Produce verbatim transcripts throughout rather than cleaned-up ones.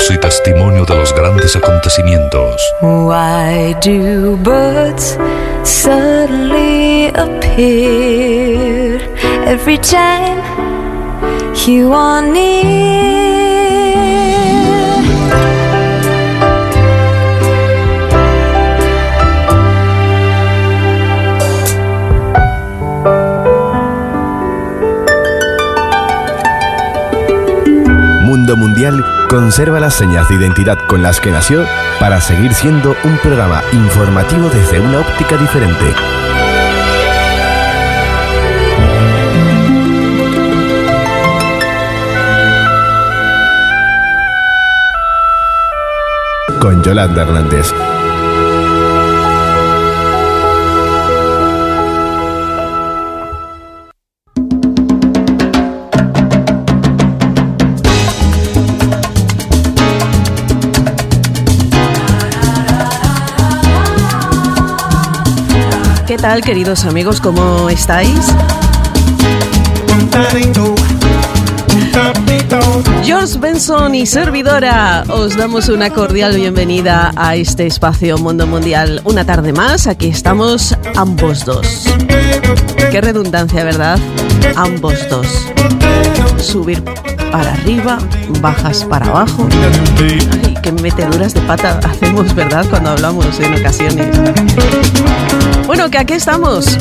y testimonio de los grandes acontecimientos. Why do birds suddenly appear every time you are near? Mundo Mundial conserva las señas de identidad con las que nació para seguir siendo un programa informativo desde una óptica diferente. Con Yolanda Hernández. ¿Qué tal, queridos amigos? ¿Cómo estáis? George Benson y servidora, os damos una cordial bienvenida a este espacio Mundo Mundial. Una tarde más, aquí estamos ambos dos. Qué redundancia, ¿verdad? Ambos dos. Subir para arriba, bajas para abajo. Ay, qué meteduras de pata hacemos, ¿verdad? Cuando hablamos en ocasiones. Bueno, que aquí estamos.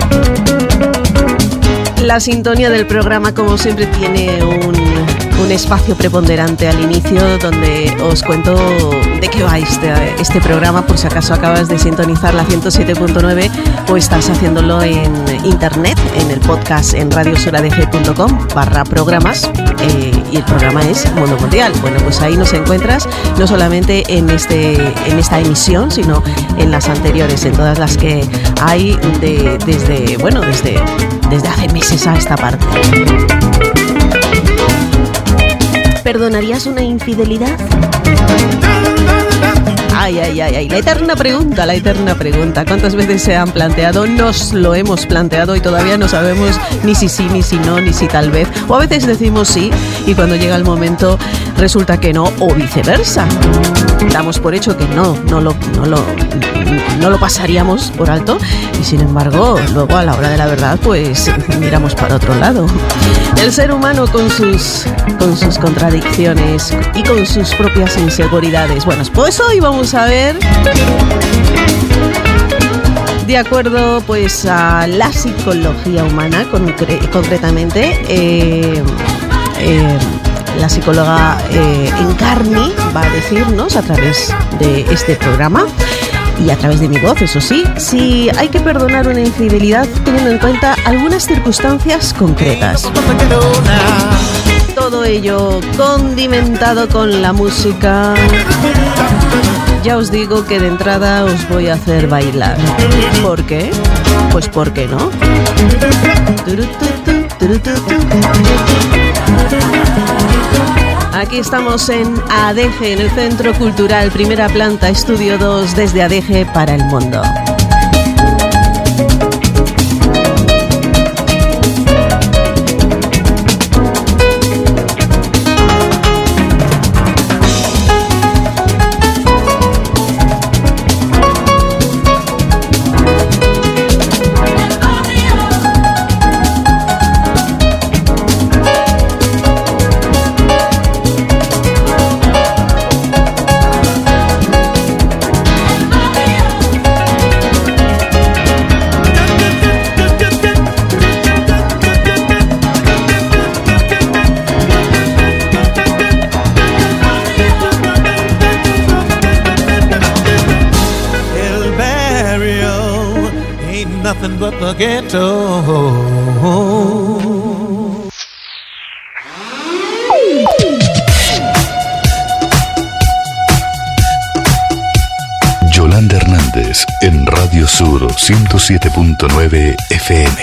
La sintonía del programa, como siempre, tiene un, un espacio preponderante al inicio donde os cuento de qué va este, este programa, por si acaso acabas de sintonizar la ciento siete punto nueve o estás haciéndolo en internet, en el podcast en radiosuradg punto com barra programas, eh, y el programa es Mundo Mundial. Bueno, pues ahí nos encuentras no solamente en, este, en esta emisión, sino en las anteriores, en todas las que hay de, desde, bueno, desde, desde hace meses a esta parte. ¿Perdonarías una infidelidad? Ay, ay, ay, ay, la eterna pregunta, la eterna pregunta. ¿Cuántas veces se han planteado? Nos lo hemos planteado y todavía no sabemos ni si sí, ni si no, ni si tal vez. O a veces decimos sí y cuando llega el momento resulta que no, o viceversa. Damos por hecho que no, no lo, no lo, no lo pasaríamos por alto y sin embargo luego a la hora de la verdad pues miramos para otro lado. El ser humano con sus, con sus contradicciones y con sus propias inseguridades. Bueno, pues hoy vamos a ver, de acuerdo pues a la psicología humana concre- concretamente, eh, eh, la psicóloga eh, Encarni va a decirnos a través de este programa y a través de mi voz, eso sí, si hay que perdonar una infidelidad teniendo en cuenta algunas circunstancias concretas. Todo ello condimentado con la música. Ya os digo que de entrada os voy a hacer bailar. ¿Por qué? Pues ¿por qué no? Aquí estamos en A D G, en el Centro Cultural Primera Planta, Estudio dos, desde A D G para el mundo. Nothing but the ghetto. Yolanda Hernández en Radio Sur ciento siete punto nueve F M.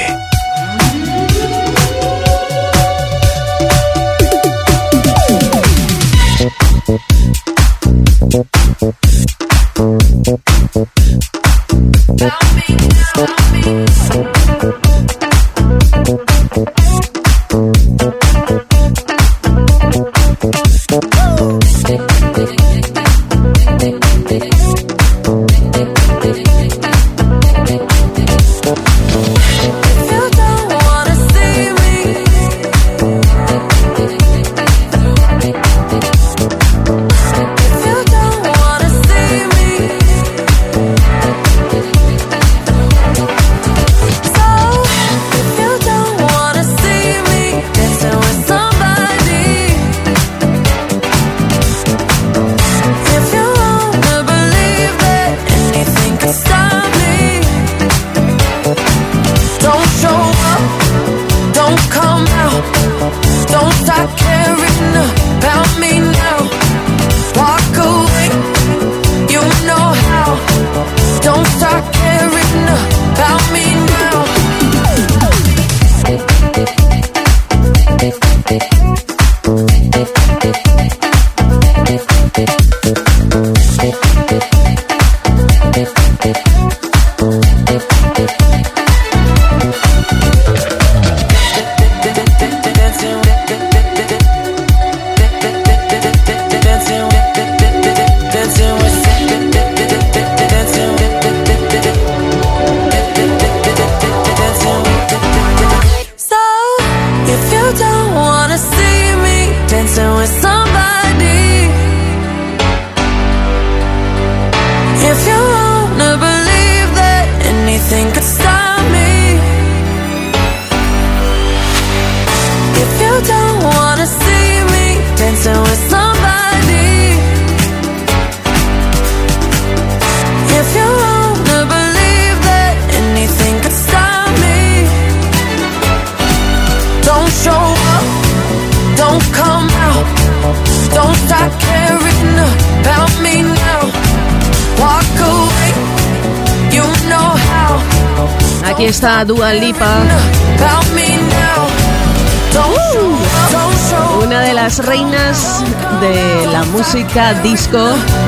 Don't come out, don't start caring about me now. Walk away, you know how. Aquí está Dua Lipa. About me now. Don't show, don't show. Una de las reinas de la música disco.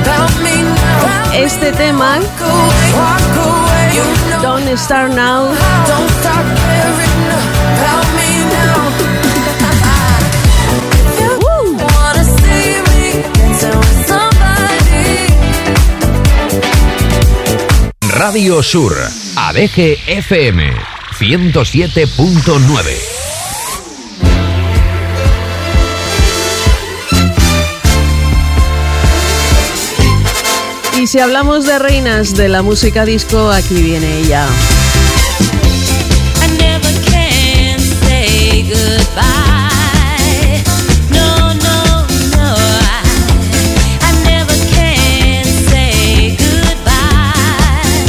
Este tema, Don't Start Now, Radio Sur, A D G F M, ciento siete punto nueve. Y si hablamos de reinas de la música disco, aquí viene ella. I never can say goodbye. No, no, no. I, I never can say goodbye.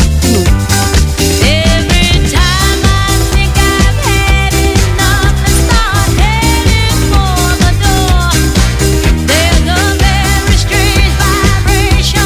Every time I think I've had enough and start heading for the door, there's a very strange vibration.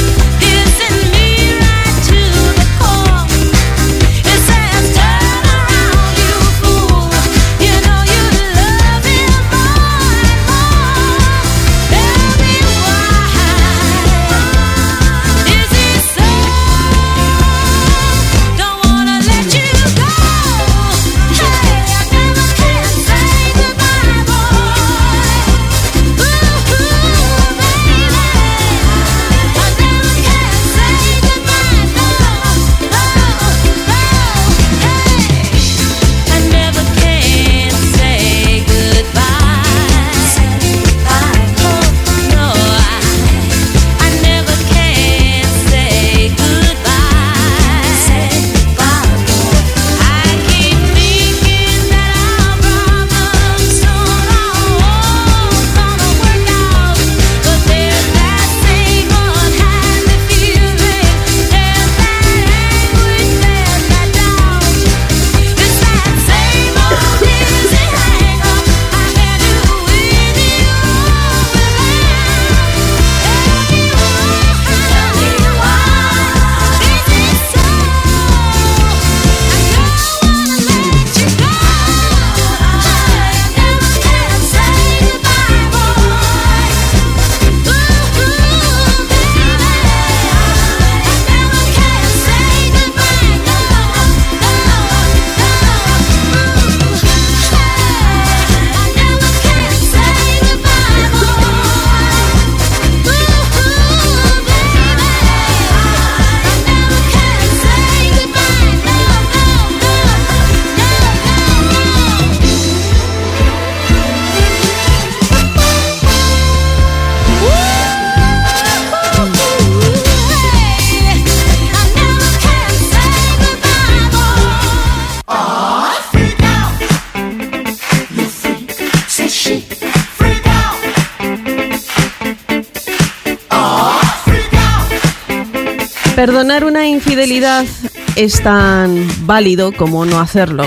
Perdonar una infidelidad es tan válido como no hacerlo.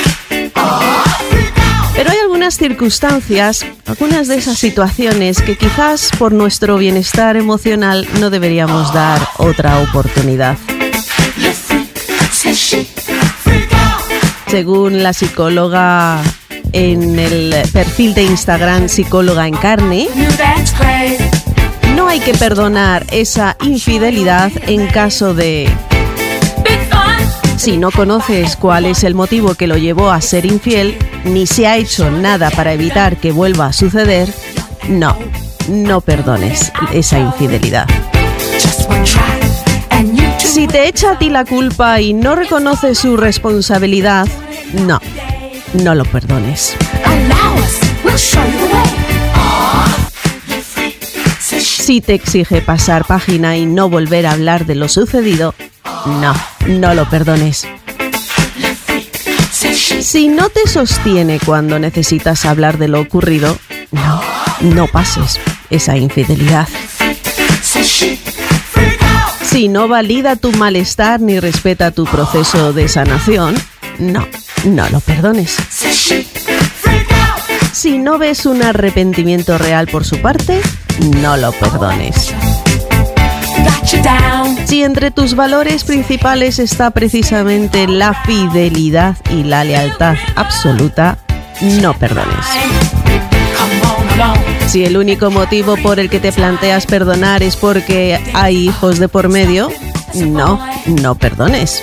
Pero hay algunas circunstancias, algunas de esas situaciones que quizás por nuestro bienestar emocional no deberíamos dar otra oportunidad. Según la psicóloga en el perfil de Instagram Psicóloga en Carne, no hay que perdonar esa infidelidad en caso de... Si no conoces cuál es el motivo que lo llevó a ser infiel, ni se ha hecho nada para evitar que vuelva a suceder, no, no perdones esa infidelidad. Si te echa a ti la culpa y no reconoces su responsabilidad, no, no lo perdones. Si te exige pasar página y no volver a hablar de lo sucedido, no, no lo perdones. Si no te sostiene cuando necesitas hablar de lo ocurrido, no, no pases esa infidelidad. Si no valida tu malestar ni respeta tu proceso de sanación, no, no lo perdones. Si no ves un arrepentimiento real por su parte, no lo perdones. Si entre tus valores principales está precisamente la fidelidad y la lealtad absoluta, no perdones. Si el único motivo por el que te planteas perdonar es porque hay hijos de por medio, no, no perdones.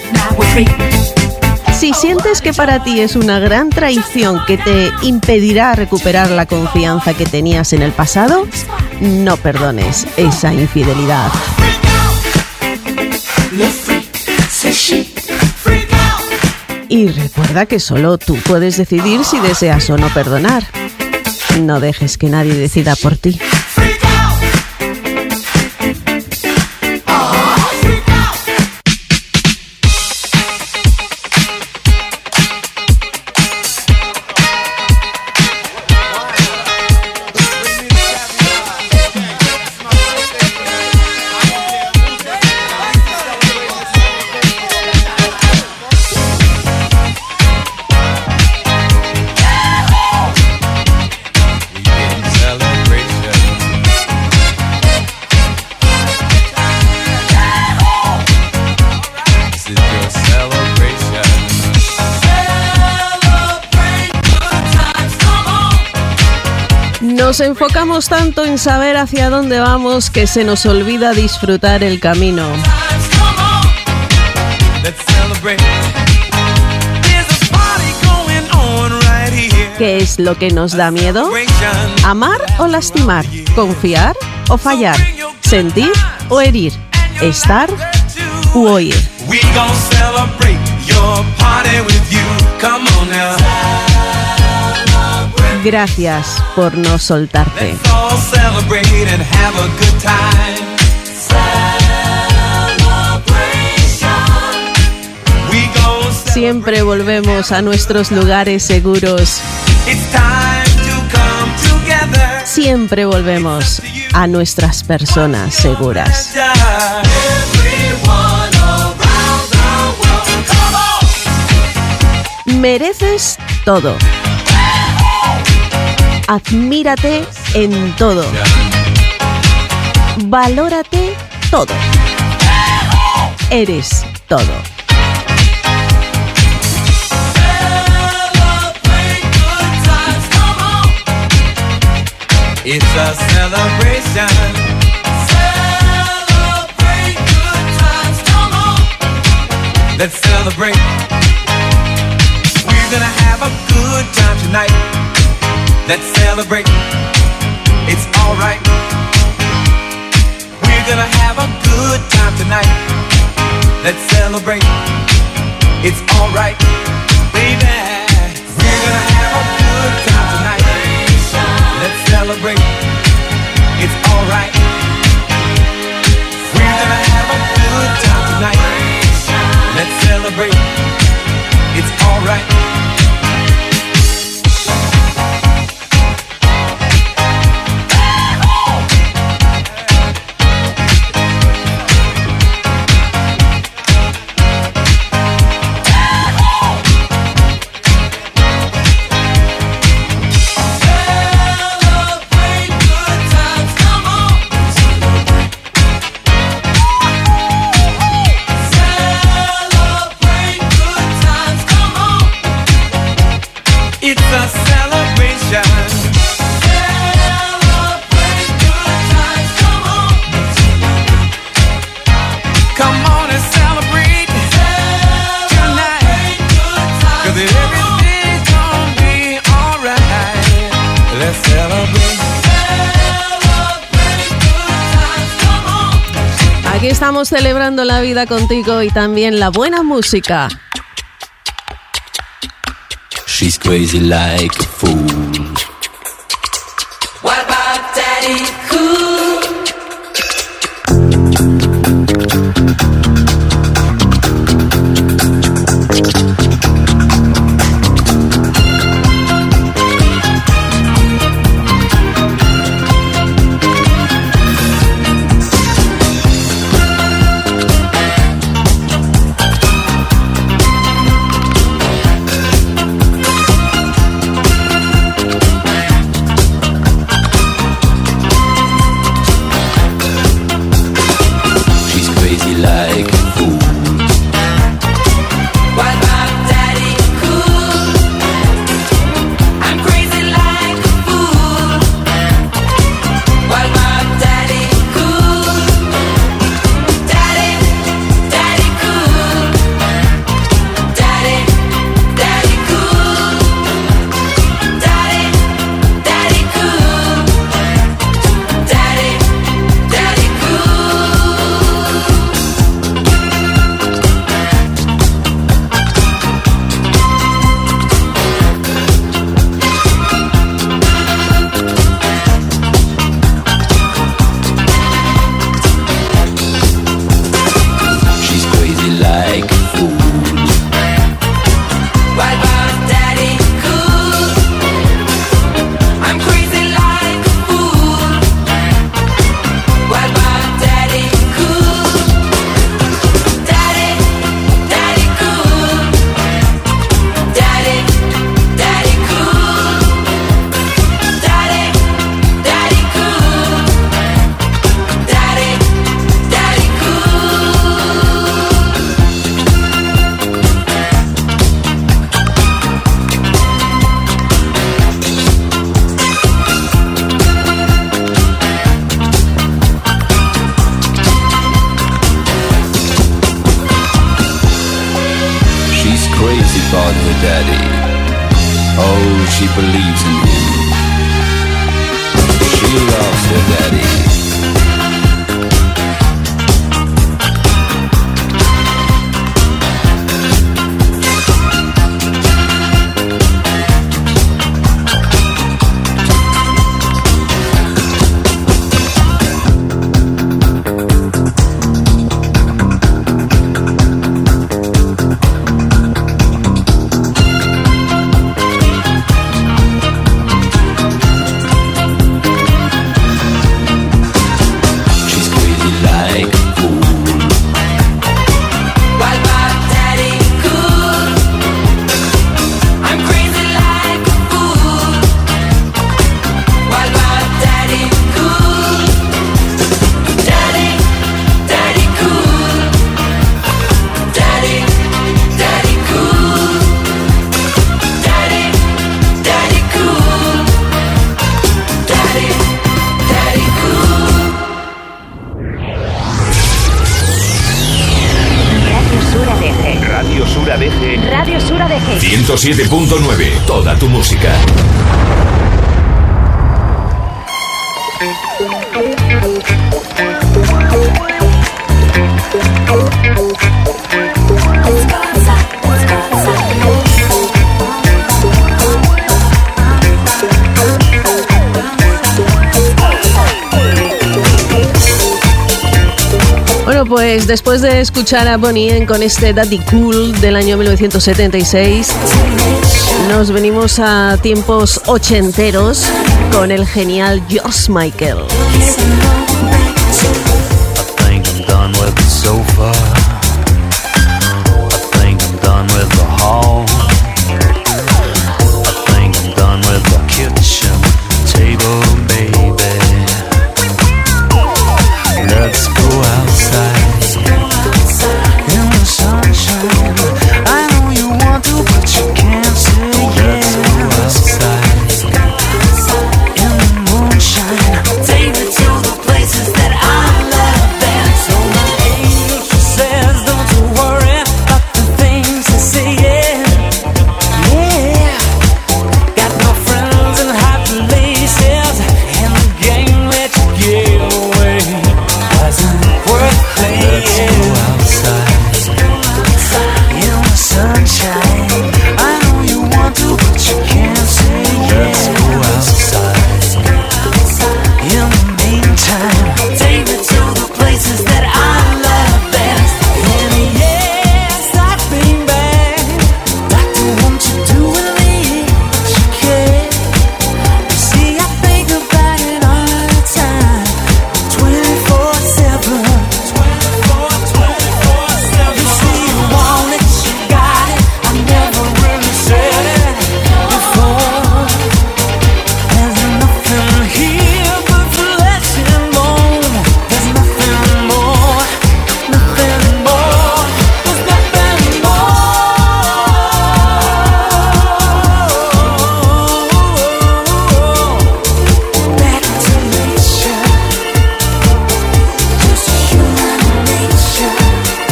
Si sientes que para ti es una gran traición que te impedirá recuperar la confianza que tenías en el pasado, no perdones esa infidelidad. Y recuerda que solo tú puedes decidir si deseas o no perdonar. No dejes que nadie decida por ti. Nos enfocamos tanto en saber hacia dónde vamos que se nos olvida disfrutar el camino. ¿Qué es lo que nos da miedo? ¿Amar o lastimar? ¿Confiar o fallar? ¿Sentir o herir? ¿Estar u oír? Gracias por no soltarte. Siempre volvemos a nuestros lugares seguros. Siempre volvemos a nuestras personas seguras. Mereces todo. Admírate en todo. Valórate todo. Eres todo. It's a celebration. Celebrate good times, come on. Let's celebrate. We're gonna have a good time tonight. Let's celebrate. It's alright. We're gonna have a good time tonight. Let's celebrate. It's alright, baby. We're gonna have a good time tonight. Let's celebrate. It's alright. We're gonna have a good time tonight. Let's celebrate. It's alright. Aquí estamos celebrando la vida contigo y también la buena música. She's crazy like a fool. What about Daddy Cool? Oh, she believes in him. She loves her daddy. ciento siete punto nueve, toda tu música. Bueno, pues después de escuchar a Bonnie M con este Daddy Cool del año mil novecientos setenta y seis, nos venimos a tiempos ochenteros con el genial George Michael. I think I'm done with the sofa. I think I'm done with the hall. I think I'm done with the kitchen table, baby. Let's go outside in the sunshine. I know you want to, but you can't say yes. Let's go outside in the moonshine. Take me to the places that I love best. So my angel says, don't you worry about the things they say. Yeah, yeah. Got no friends in high places, and the game that you gave away wasn't worth playing. Let's go outside in the sunshine. I know you want to, but you can't say yes. Let's go outside in the meantime. Take me to the places that I love best. And yes, I've been bad. Doctor, won't you do with me what you can? See, I think about it all the time, twenty-four seven. You see, you want it, you got it. I never really said it before. There's nothing here but flesh and bone. There's nothing more, nothing more. There's nothing more. Back to nature, just human nature.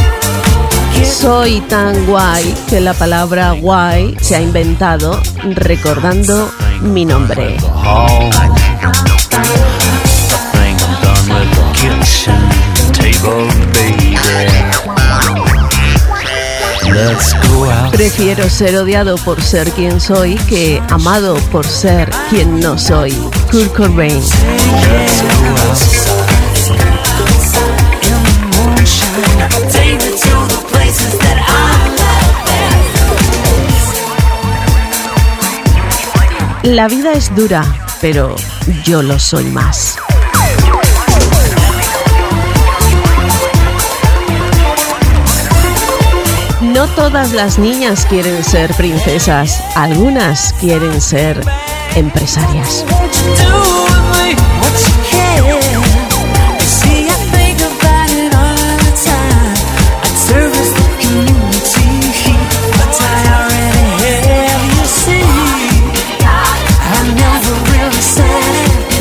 Soy tan guay que la palabra guay se ha inventado recordando mi nombre. The hall. I think I'm done with the kitchen table, baby. Let's go out. Prefiero ser odiado por ser quien soy que amado por ser quien no soy. Kurt Cobain. Let's go outside in the moonshine. Take me to the places that I love best. La vida es dura, pero yo lo soy más. No todas las niñas quieren ser princesas, algunas quieren ser empresarias. Won't you do with me what you can? See, I think about it all the time. I'd service the community, but I already have, you see. I never really said it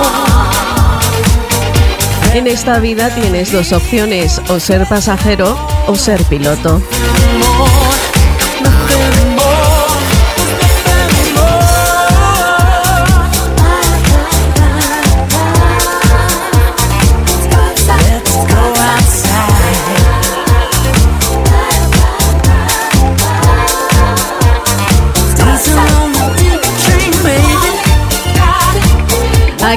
before. En esta vida tienes dos opciones, o ser pasajero o ser piloto. More, nothing more, nothing more.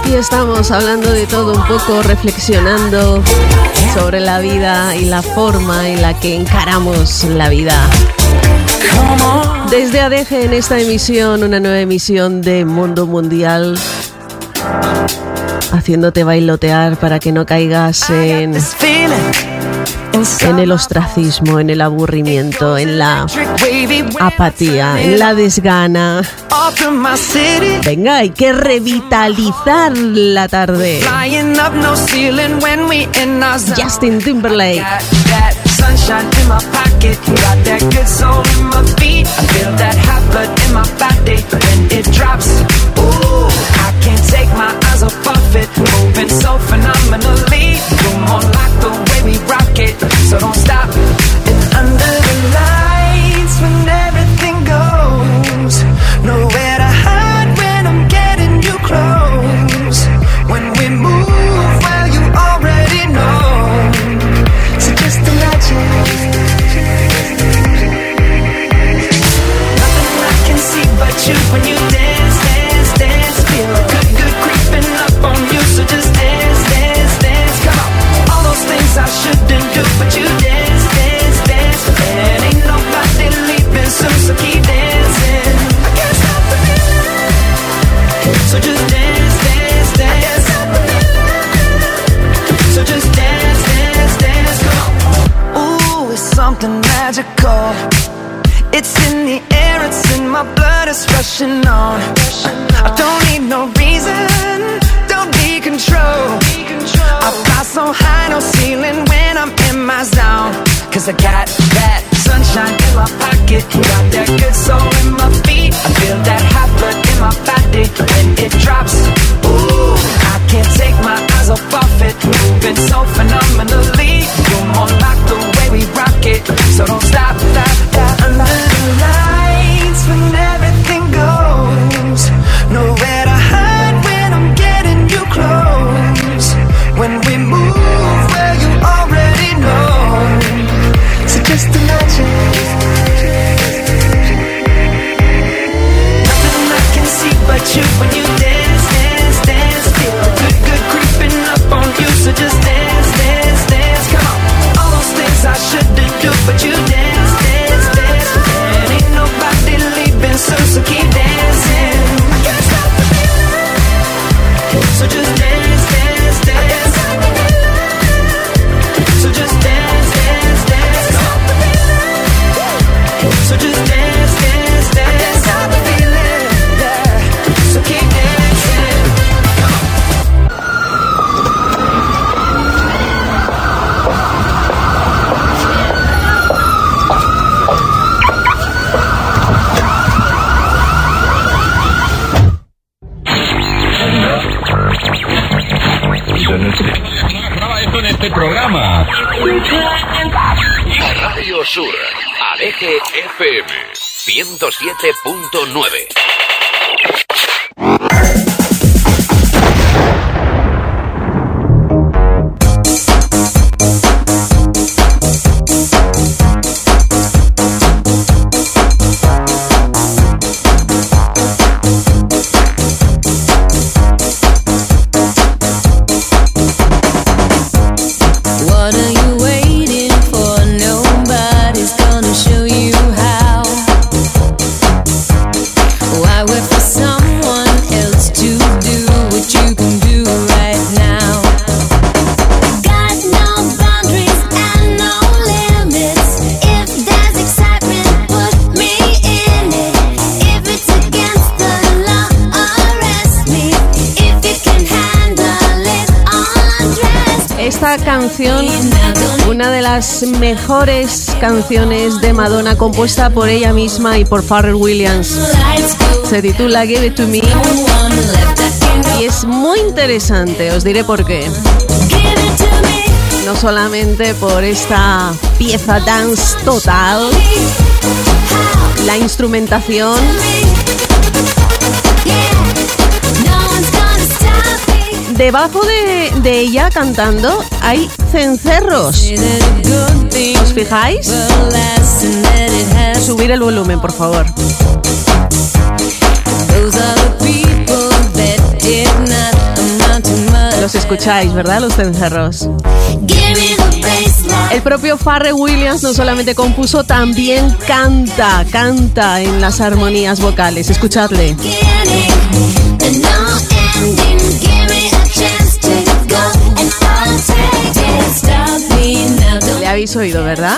aquí estamos hablando de todo un poco, reflexionando sobre la vida y la forma en la que encaramos la vida. Desde A D G en esta emisión, una nueva emisión de Mundo Mundial, haciéndote bailotear para que no caigas en, en el ostracismo, en el aburrimiento, en la apatía, en la desgana. Venga, hay que revitalizar la tarde. Justin Timberlake. Sunshine in my pocket, got that good soul in my feet. I feel that hot blood in my body when it drops. Ooh, I can't take my eyes off of it, moving so phenomenally. Come on, like the way we rock it, so don't stop. And under the lights, when everything goes, nowhere to hide when I'm getting you close. When we move, well, you already know. So just imagine. Nothing I can see but you when you dance, dance, dance. Feel good, good creeping up on you. So just dance, dance, dance. Come on. All those things I shouldn't do, but you dance, dance, dance. And ain't nobody leaving soon, so keep dancing. I can't stop the feeling. So just dance, dance, dance. I can't stop the feeling. So just dance, dance, dance. Come on. Ooh, it's something magical. It's in the air, it's in my blood, it's rushing on. I don't need no reason, don't need control. I fly so high, no ceiling when I'm in my zone. Cause I got that sunshine in my pocket, got that good soul in my feet. I feel that hot blood in my body when it drops. Ooh, I can't take my eyes off of it, moving so phenomenally. You're more like the way we rock it, so don't stop, stop, stop. Under the lights when everything goes, nowhere to hide when I'm getting you close. When we move, well, you already know. So just imagine. Nothing I can see but you when you dance, dance, dance. Feel good, good creeping up on you. So just dance, dance, dance. Come on. All those things I shouldn't do, but you dance, dance, dance. And ain't nobody leaving soon, so keep dancing. I can't stop the feeling. So just dance, dance, dance. So just dance, dance, dance. So just dance, dance, dance. I can't stop the feeling, yeah. So keep dancing. Graba esto en este programa. Radio Sur, A D G F M, ciento siete punto nueve. What are you waiting for? Nobody's gonna show you how. Why wait for someone else to do what you can do right now? Got no boundaries and no limits. If there's excitement, put me in it. If it's against the law, arrest me. If you can handle it, undress me. Esta canción, una de las mejores canciones de Madonna, compuesta por ella misma y por Pharrell Williams, se titula Give It To Me y es muy interesante, os diré por qué. No solamente por esta pieza dance total, la instrumentación, debajo de, de ella cantando hay cencerros. ¿Os fijáis? Subir el volumen, por favor. Those are the people that did not escucháis, ¿verdad? Los cencerros. El propio Pharrell Williams no solamente compuso, también canta, canta en las armonías vocales. Escuchadle. Le habéis oído, ¿verdad?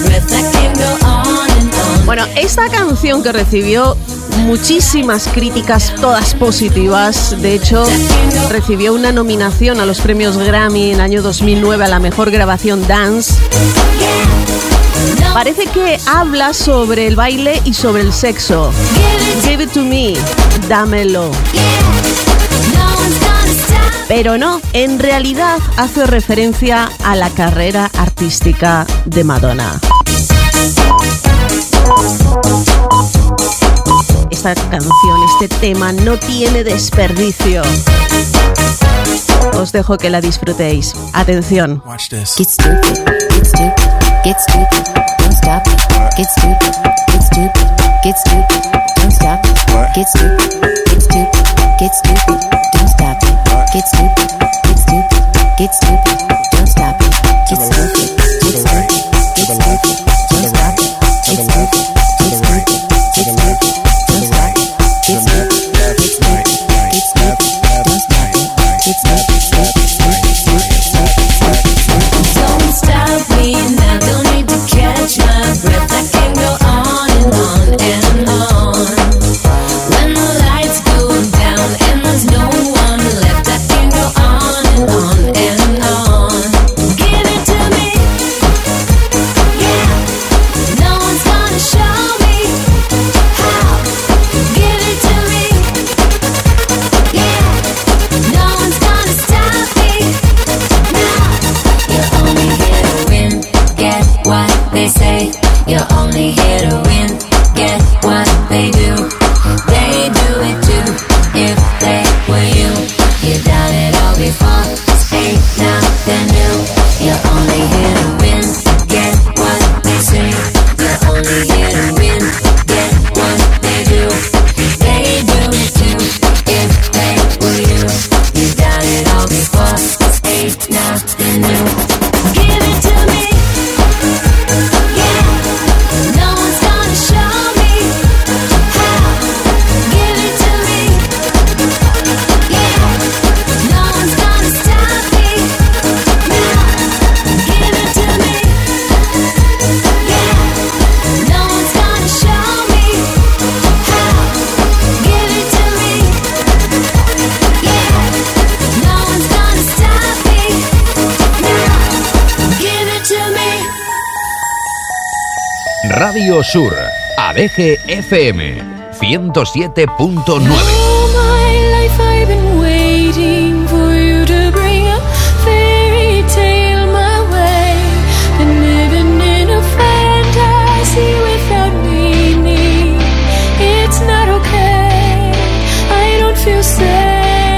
Bueno, esta canción que recibió muchísimas críticas, todas positivas. De hecho, recibió una nominación a los premios Grammy en el año dos mil nueve a la mejor grabación dance. Parece que habla sobre el baile y sobre el sexo. Give it to me, dámelo. Pero no, en realidad hace referencia a la carrera artística de Madonna. Esta canción, este tema no tiene desperdicio. Os dejo que la disfrutéis. Atención. Watch this. Get stupid, get stupid, get stupid, don't stop it. Get stupid, get stupid, get stupid, don't stop it. Get stupid, get stupid, get stupid, don't stop it. Get stupid, get stupid, get stupid, don't stop it. Get stupid, get stupid, get stupid, don't stop it. Get stupid, get stupid, get stupid, don't stop it. Get stupid, get stupid, get stupid, don't stop it. Get stupid, stupid, stupid, stupid, stupid, stupid. Don't stop me now, don't need to catch my breath. I can go on and on and on. When the lights go down and there's no one left, I can go on and on and on. Give it to me, yeah. No one's gonna show me how. Give it to me, yeah. No one's gonna stop me now. You're only here to win, get what they say. You're only here to win, get what they do. They do it too, if they were you. You've done it all before, ain't nothing new. You're only here to win, get what they say. You're only here to win, get what they do. They do it too, if they were you. You've done it all before, ain't nothing new. Give it to me, yeah. No one's gonna show me how. Give it to me, yeah. No one's gonna stop me now. Give it to me, yeah. No one's gonna show me how. Give it to me, yeah. No one's gonna stop me now. Give it to me. Radio Sur, A D G F M, ciento siete punto nueve. All my life I've been waiting for you to bring a fairy tale my way. Been living in a fantasy without meaning. It's not okay, I don't feel safe.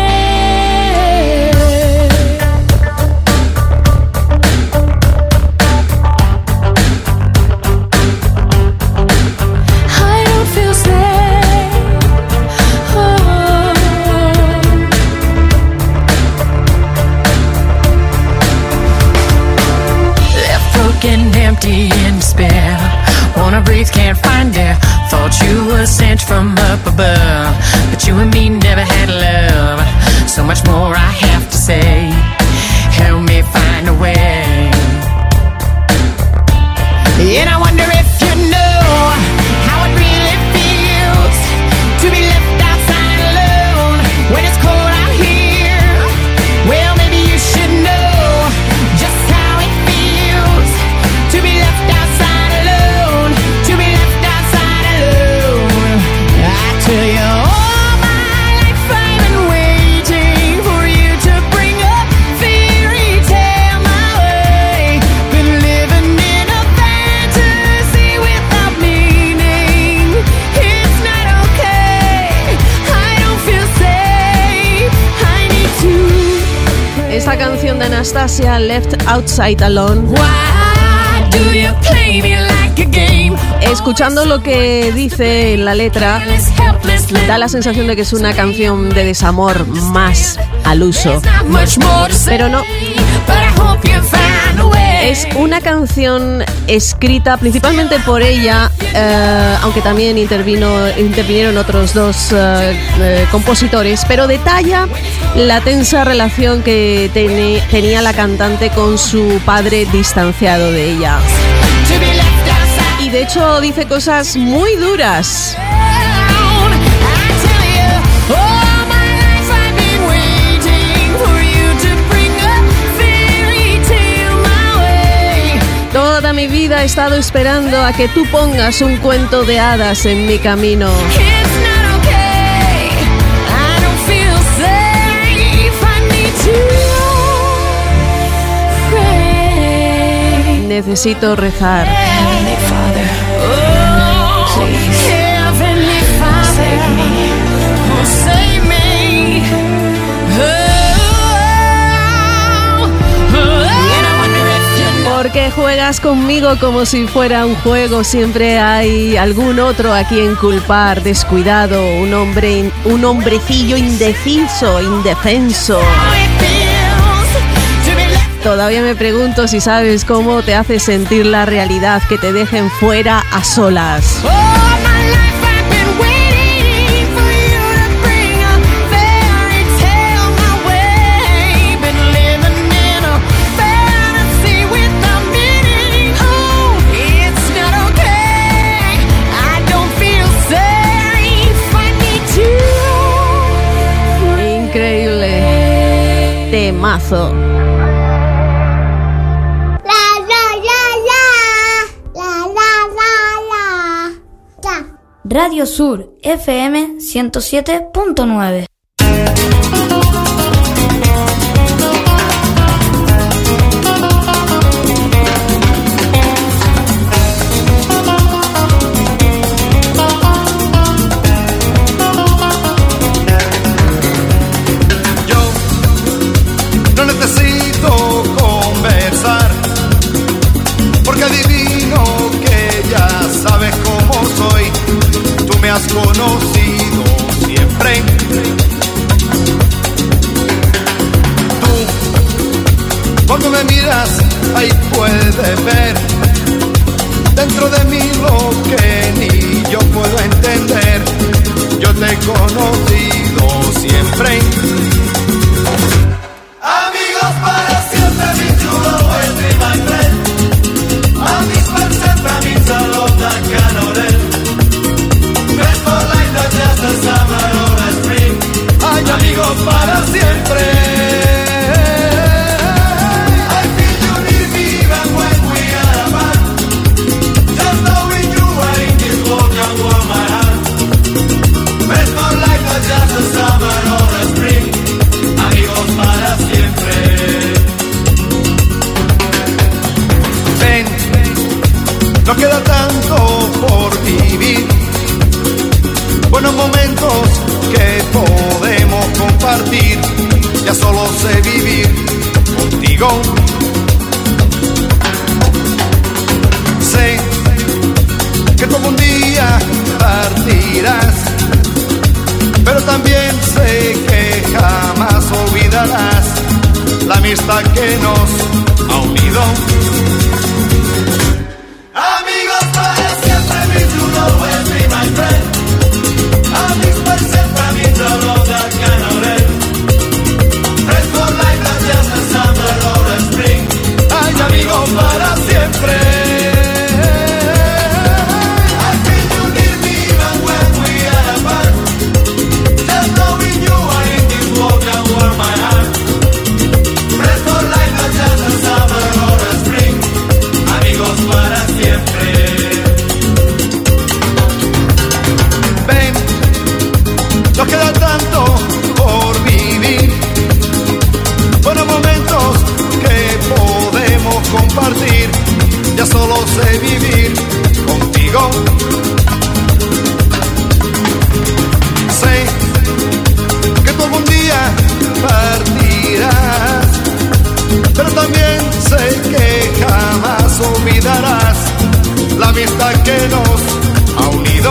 I don't feel safe. Oh. Left broken, empty, in despair. Wanna breathe, can't find air. Thought you were sent from up above, but you and me never had love. So much more I have to say. Help me find a way. And I wonder if you know how it really feels to be left outside alone when it's cold out here. Well, maybe you should know just how it feels to be left outside alone, to be left outside alone. I tell you, all my life I've been waiting for you to bring a fairy tale my way. Been living in a fantasy without meaning. It's not okay, I don't feel safe, I need to. Esta canción de Anastasia, Left Outside Alone, Why do you play me like a game? Escuchando lo que dice en la letra, da la sensación de que es una canción de desamor más al uso. Pero no. Es una canción escrita principalmente por ella, eh, aunque también intervino, intervinieron otros dos eh, eh, compositores, pero detalla la tensa relación que teni- tenía la cantante con su padre distanciado de ella. Y de hecho dice cosas muy duras. Toda mi vida he estado esperando a que tú pongas un cuento de hadas en mi camino. Necesito rezar. Porque juegas conmigo como si fuera un juego. Siempre hay algún otro a quien culpar. Descuidado, un hombre, un hombrecillo indeciso, indefenso. Todavía me pregunto si sabes cómo te hace sentir la realidad, que te dejen fuera a solas. Increíble temazo. Radio Sur F M ciento siete punto nueve. No necesito conversar, porque adivino que ya sabes cómo soy. Tú me has conocido siempre. Tú, cuando me miras, ahí puedes ver dentro de mí lo que ni yo puedo entender. Yo te he conocido siempre. Amigos para siempre, mi chulo, always be my friend. Amigos para siempre, mi salón da canore. Best for life, not just a summer or a spring. Ay, amigos para siempre. I feel you need me even when we are apart. Just knowing you are in this world can warm my heart. Best for life, not just a summer or a spring. Amigos para siempre. Ven, no queda tanto por vivir. Buenos momentos que podemos compartir. Ya solo sé vivir contigo. Sé que tú algún día partirás, pero también sé que jamás olvidarás la amistad que nos ha unido. Amigos para siempre, mi you always be my friend. Amigos para siempre, mi solo da canore. Friends for life, not just a summer or a spring. Ay, amigos para siempre. Para siempre. amistad que nos ha unido.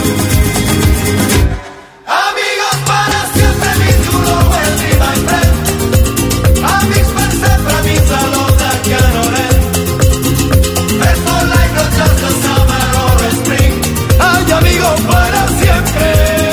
Amigos para siempre, mi true will be my friend. Amics per sempre, amics a l'onda que anorem. Friends for life, not just a summer or a spring. Ay, amigos para siempre.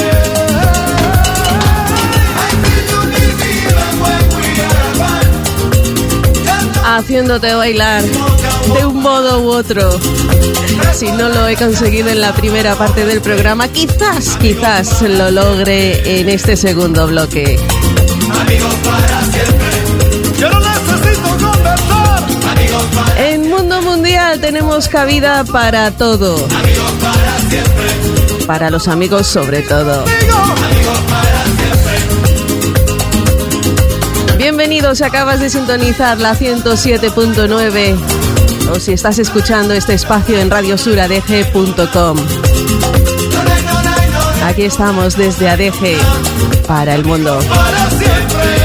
I feel you need me even when we are apart. Haciéndote bailar de un modo u otro. Si no lo he conseguido en la primera parte del programa, quizás, quizás lo logre en este segundo bloque. Amigos para siempre. Yo no necesito conversar. Amigos para En Mundo Mundial tenemos cabida para todo. Amigos para siempre. Para los amigos sobre todo. Amigos para siempre. Bienvenidos, acabas de sintonizar la ciento siete punto nueve. O si estás escuchando este espacio en radio sur a d g punto com. Aquí estamos desde A D G para el mundo. Para siempre.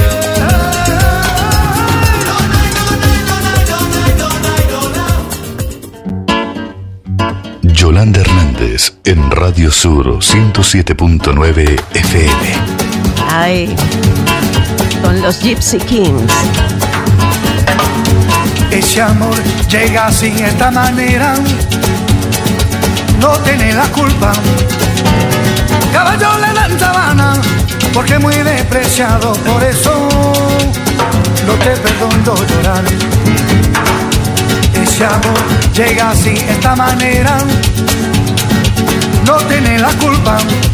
Yolanda Hernández en Radio Sur ciento siete punto nueve F M. Ay, con los Gypsy Kings. Ese amor llega así, de esta manera, no tiene la culpa. Caballo le dan sabana, porque es muy despreciado, por eso no te perdono llorar. Ese amor llega así, de esta manera, no tiene la culpa.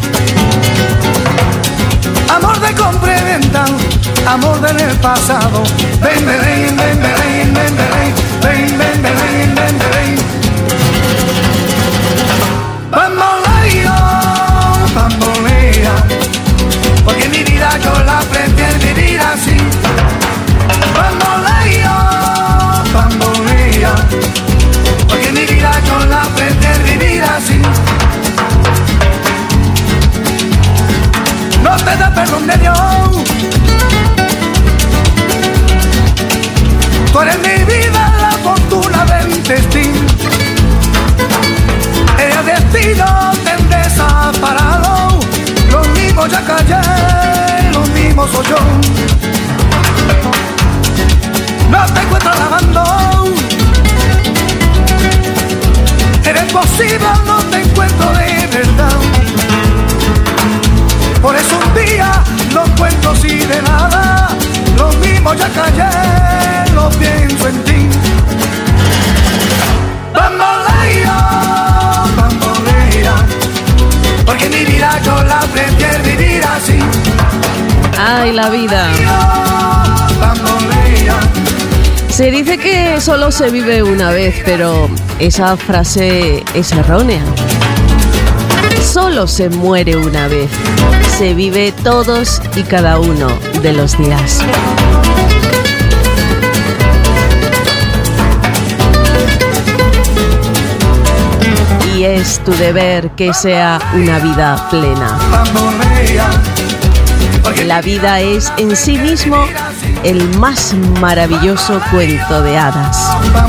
Amor de compra y venta, amor del pasado. Ven, ven, ven, ven, ven, ven, ven, ven, ven, ven, ven, ven. Bamboleo, bambolea, porque mi vida yo la prefiero vivir así. Bamboleo, bambolea, porque mi vida yo la prefiero vivir así. No te da perdón de Dios. Tú eres mi vida, la fortuna del destino. El destino te han desaparado. Lo mismo ya callé, lo mismo soy yo. No te encuentro lavando. Eres posible, no te encuentro de verdad. Por eso un día no cuento así de nada. Lo mismo ya callé, lo pienso en ti. Bambolea, bambolea, porque mi vida yo la prefiero vivir así. Ay, la vida. Bambolea. Se dice que solo se vive una vez, pero esa frase es errónea. Solo se muere una vez. Se vive todos y cada uno de los días. Y es tu deber que sea una vida plena. La vida es en sí mismo el más maravilloso cuento de hadas.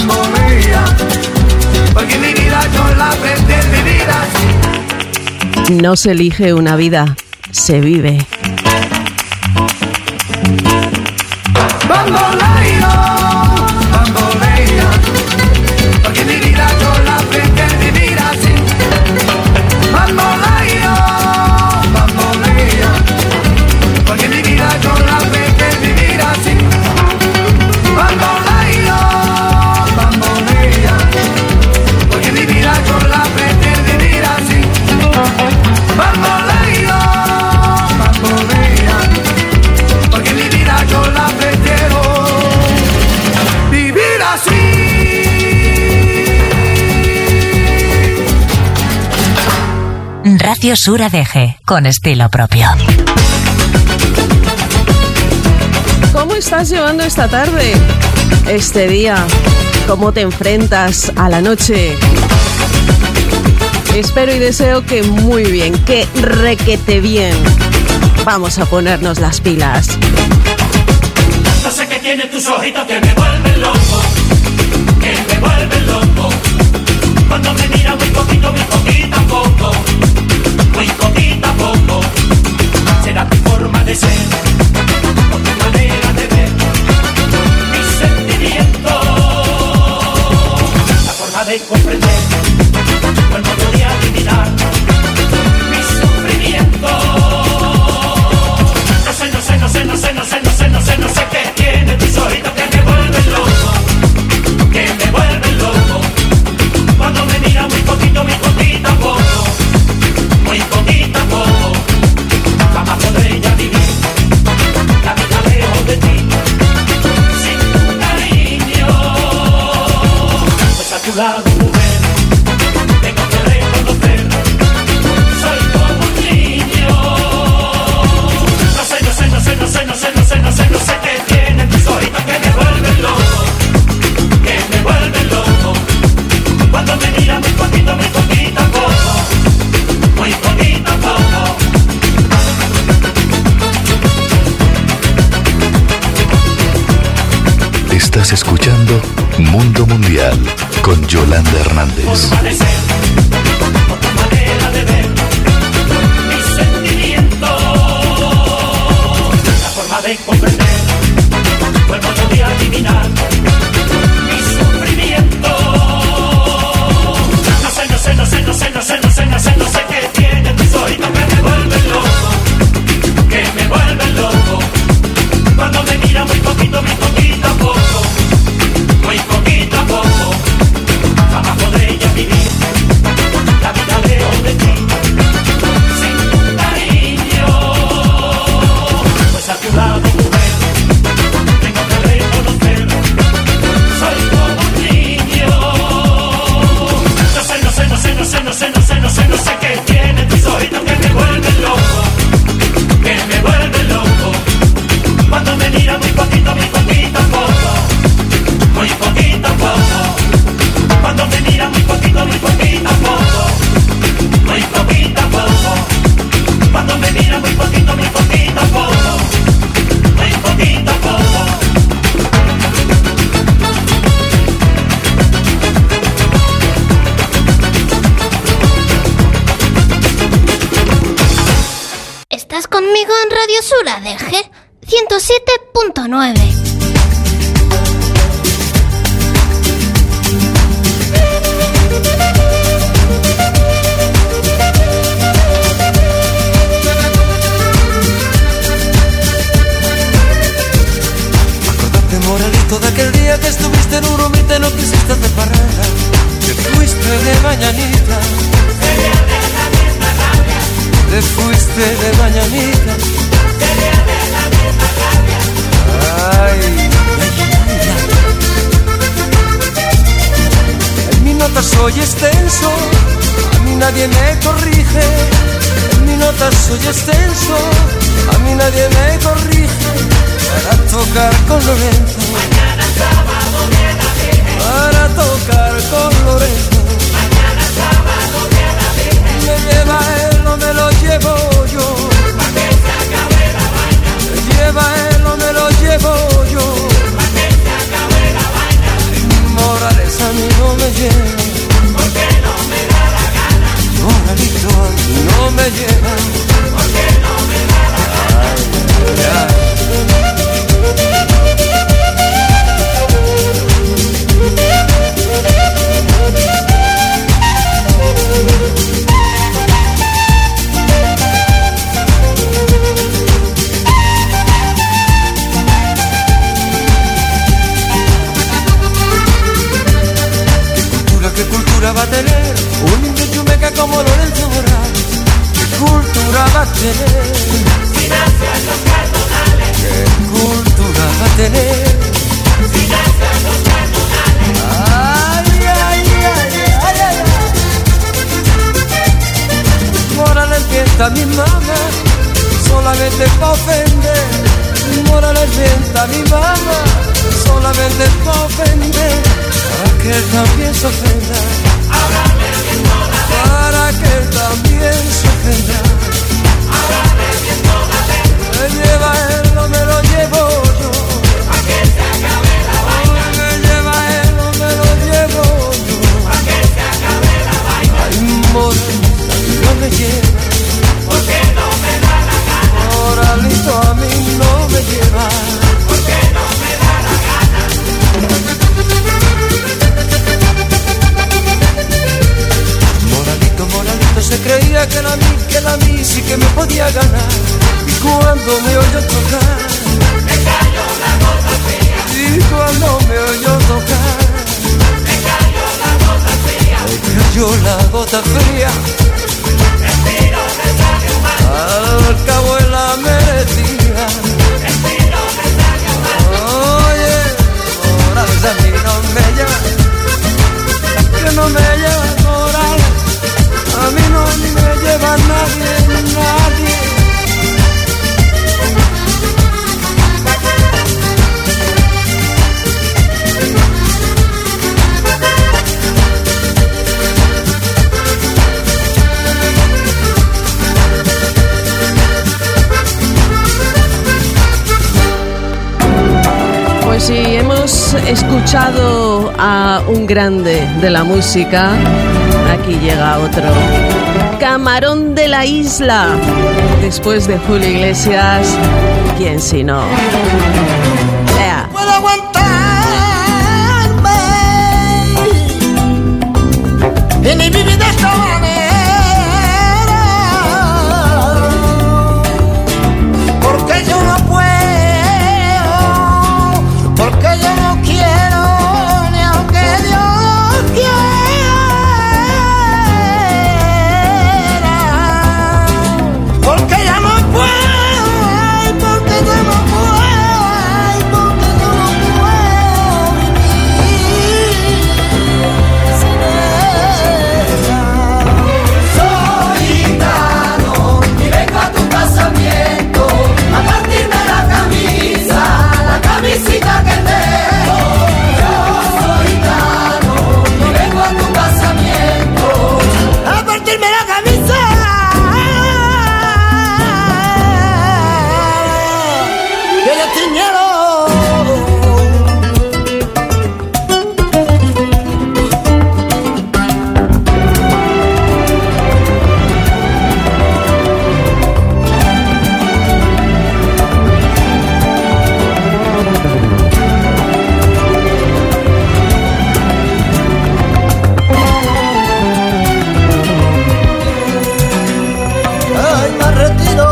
Porque mi vida yo la prefiero vivir así. No se elige una vida, se vive. Bamboleo, bambolea, porque mi vida yo la prefiero vivir así. Bamboleo, bambolea, porque mi vida yo la prefiero vivir así. Bamboleo, bambolea, porque mi vida yo la prefiero vivir así. Bamboleo, bambolea, porque mi vida yo la prefiero vivir así. Radio Sur A D G, con estilo propio. ¿Cómo estás llevando esta tarde? Este día, ¿cómo te enfrentas a la noche? Espero y deseo que muy bien, que requete bien. Vamos a ponernos las pilas. No sé qué tiene tus ojitos que me vuelven loco, que me vuelven loco. Cuando me mira muy poquito, muy poquito a poco, muy poquito a poco, será tu forma de ser, o tu manera de ver mis sentimientos, la forma de comprender, o el modo de adivinar mis sufrimientos. No sé, no sé, no sé, no sé, no sé, no sé, no sé, no sé qué tiene tus ojitos que me vuelven loco, que me vuelven loco. Cuando me mira muy poquito, muy poquito a poco, muy poquito a poco, jamás podré ya vivir la vida lejos de ti, sin tu cariño. Pues a tu lado, mujer, tengo que reconocer, soy como un niño. No sé, no sé, no sé, no sé, no sé, no sé, no sé, no sé qué tienen tus ojitos que me vuelven loco, que me vuelven loco. Cuando me mira muy poquito, muy poquito a poco, muy poquito a poco. Estás escuchando Mundo Mundial con Yolanda Hernández. Forma de ser, o tu manera de ver mis sentimientos, la forma de comprender, o el modo de adivinar mis sufrimientos. No sé, no sé, no sé, no sé, no sé, no sé, no sé, no sé qué tiene tus ojitos que me vuelven loco, que me vuelven loco. Cuando me mira muy poquito, muy poquito a poco, muy poquito a poco, jamás podré ya vivir la vida lejos de ti, sin tu cariño. Pues a tu lado, mujer, tengo que reconocer, soy como un niño. No sé, no sé, no sé, no sé, no sé, no sé, no sé, no sé qué tiene tus ojitos que me vuelven loco, que me vuelven loco. Cuando me mira muy poquito, muy poquito a poco, muy poquito a poco. Cuando me mira muy poquito, muy poquito a poco, muy poquito a poco. Cuando me mira muy poquito, muy poquito a poco, muy poquito a poco. Estás conmigo en Radio Sur A D G ciento siete punto nueve. Acordate, moralito, de aquel día que estuviste en Urumita y no quisiste hacer parranda, te fuiste de mañanita, te fuiste de mañanita. Ay, en mi nota soy extenso, a mí nadie me corrige. En mi nota soy extenso, a mí nadie me corrige. Para tocar con Lorenzo, mañana sábado viene la Virgen. Para tocar con Lorenzo, mañana sábado viene la Virgen. Me lleva él, no me lo llevo yo, pa' que se acabe la vaina. Me lleva él, no me lo llevo yo, pa' que se acabe la vaina. Morales a mí no me lleva, porque no me da la gana. Moralito a mí no me lleva, porque no me da la gana. Ay, ay, ay. ¿Qué cultura va a tener un indio chumeca como Lorenzo Morales? ¿Qué cultura va a tener? Si nace en los cardonales. ¿Qué cultura va a tener? Si nace en los cardonales. Ay, ay, ay, ay, ay, ay. Morales mienta a mi mamá, solamente pa' ofender. Morales mienta a mi mamá, solamente pa' ofender. Para que él también se ofenda, para que él también se ofenda. Me lleva él, no me lo llevo yo, pa' que se acabe la vaina. Me lleva él, no me lo llevo yo, pa' que se acabe llorar. Y cuando me oyó tocar, me cayó la gota fría. y cuando me oyó tocar, me cayó la gota fría. me cayó la gota fría. Respiro me salió mal. Al cabo él la merecía. Respiro me salió mal. Oye, morales a mí no me lleva, que no me lleva morales, a mí no me lleva nadie, nadie. Pues sí, hemos escuchado a un grande de la música. Aquí llega otro. Camarón de la Isla. Después de Julio Iglesias, ¿quién si no? Ea. Puedo aguantarme y ni vivir de esta manera, porque yo no puedo, porque yo no quiero, ni aunque Dios quiera, porque ya no puedo, ay, porque ya no puedo, ay, porque yo no puedo vivir sin ella. Soy gitano y vengo a tu casamiento a partirme la camisa, la camisita que tengo. Yo soy gitano y vengo a tu casamiento a partirme la camisa, que ya estoy miedo. Ay, me retiro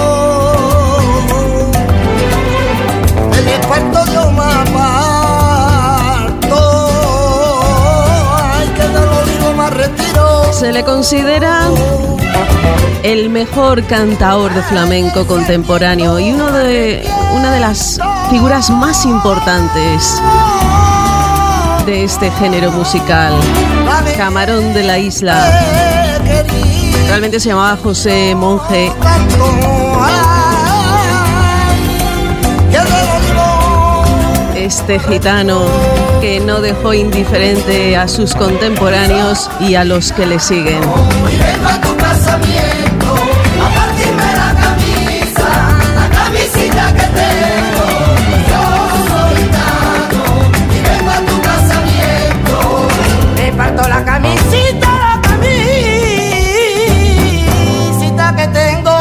de mi esparto, yo me aparto. Ay, que te lo digo, me retiro. Se le considera el mejor cantaor de flamenco contemporáneo y uno de, una de las figuras más importantes de este género musical. Camarón de la Isla. Realmente se llamaba José Monje. Este gitano que no dejó indiferente a sus contemporáneos y a los que le siguen. Y vengo a tu casamiento a partirme la camisa, la camisita que tengo. Yo soy gitano y vengo a tu casamiento. Me parto la camisita, la camisita que tengo.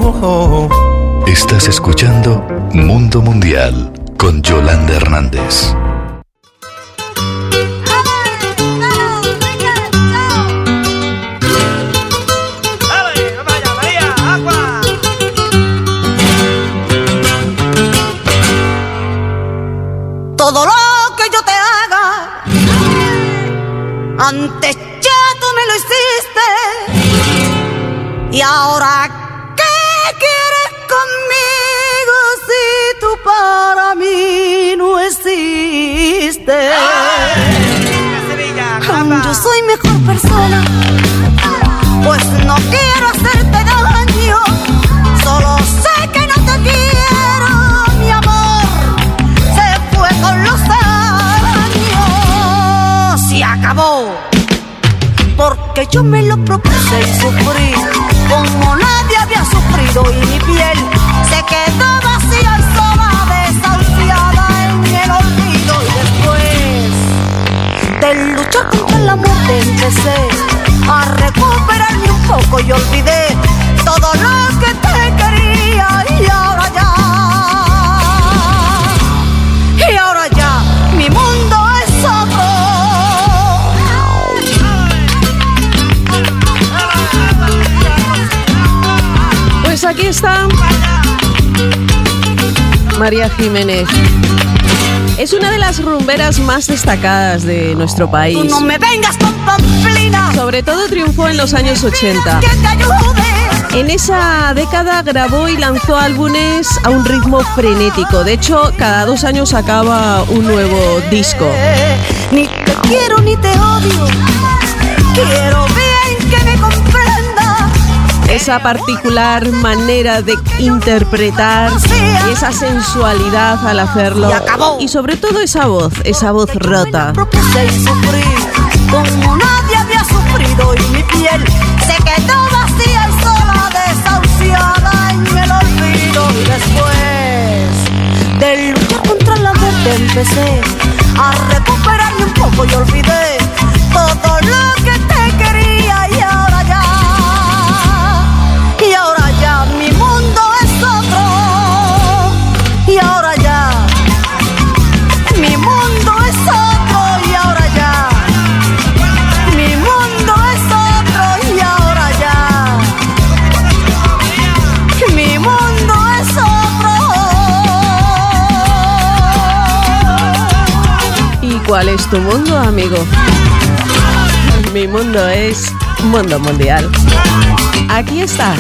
Estás escuchando Mundo Mundial con Yolanda Hernández. Todo lo que yo te haga, antes ya tú me lo hiciste. Y ahora, ¿qué quieres conmigo si tú para mí no existes? Yo soy mejor persona, pues no quiero hacerte daño. Solo sé que no te quiero, mi amor. Se fue con los años, se acabó. Porque yo me lo propuse y sufrí como nadie había sufrido, y mi piel se quedó vacía y sola, desahuciada en el olvido. Y después de luchar contra la muerte empecé a recuperarme un poco y olvidé todo lo que te quería. Y ahora ya, y ahora ya, mi mundo es otro. Pues aquí está María Jiménez. Es una de las rumberas más destacadas de nuestro país. Tú no me vengas con pamplina. Sobre todo triunfó en los años ochenta. Que te ayude. En esa década grabó y lanzó álbumes a un ritmo frenético. De hecho, cada dos años sacaba un nuevo disco. Ni te quiero ni te odio. Quiero bien que me comprendas. Esa particular manera de interpretar y esa sensualidad al hacerlo. Y sobre todo esa voz, esa voz rota. Propuse y sufrí como nadie había sufrido, y mi piel se quedó vacía y sola, desahuciada en el olvido. Y después de luchar contra la muerte empecé a recuperarme un poco y olvidé todo lo que te quería. Y ahora ya, y ahora ya, mi mundo es otro. Y ahora ya, mi mundo es otro. Y ahora ya, mi mundo es otro. Y ahora ya, mi mundo es otro. ¿Y cuál es tu mundo, amigo? Mi mundo es Mundo Mundial. Aquí estás.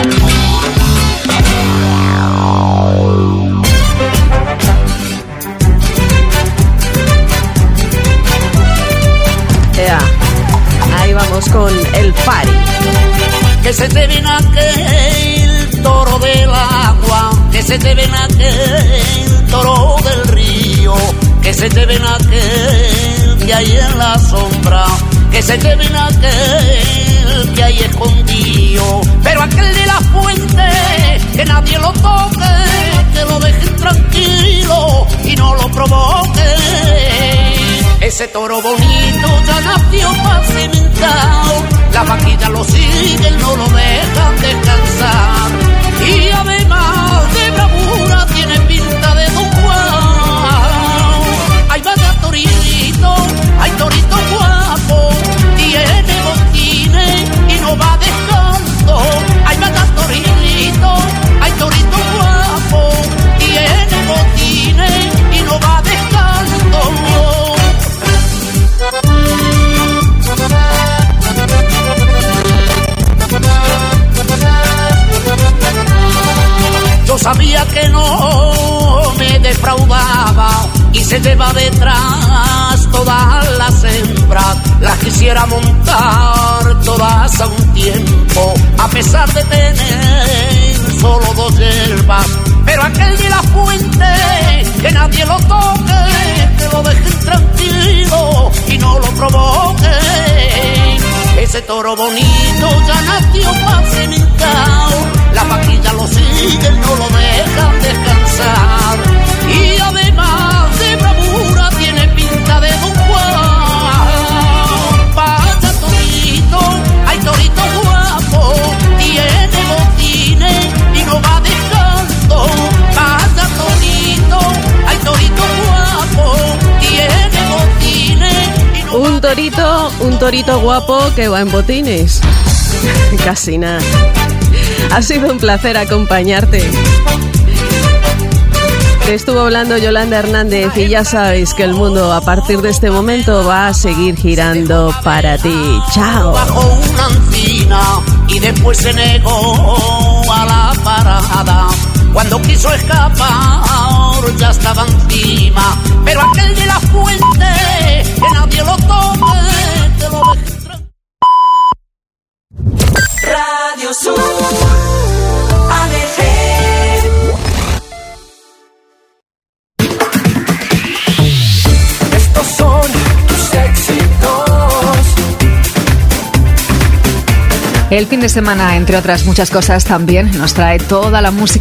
Ya, ahí vamos con el Fari. Que se te ven aquel toro del agua, que se te ven aquel toro del río, que se te ven aquel que hay en la sombra, que se te ven aquel que hay escondido, pero aquel de la fuente, que nadie lo toque, que lo dejen tranquilo y no lo provoque. Ese toro bonito ya nació pacimentado, las vaquillas lo siguen, no lo dejan descansar, y además de bravura tiene pinta de Don Juan. Ay, vaya torito, ay, torito guapo, tiene botines y no va descalzo. Ay, vaya torito, ay, torito guapo, tiene botines y no va descalzo. Yo sabía que no me defraudaba y se lleva detrás todas las hembras. Las quisiera montar todas a un tiempo, a pesar de tener solo dos hierbas. Pero aquel de la fuente, que nadie lo toque, que lo dejen tranquilo y no lo provoque. Ese toro bonito ya nació pacimentado, las vaquillas lo siguen, no lo dejan descansar, y además de bravura tiene pinta de Don Juan. Vaya torito, ay, torito guapo, tiene botines y torito, un torito guapo que va en botines. Casi nada. Ha sido un placer acompañarte. Te estuvo hablando Yolanda Hernández y ya sabes que el mundo a partir de este momento va a seguir girando para ti. Chao. Bajo una encina y después se negó a la parada. Cuando quiso escapar ya estaba encima. Pero aquel de la fuente, que nadie lo toque, que lo deje tranquilo. Radio Sur, A D G. Estos son tus éxitos. El fin de semana, entre otras muchas cosas, también nos trae toda la música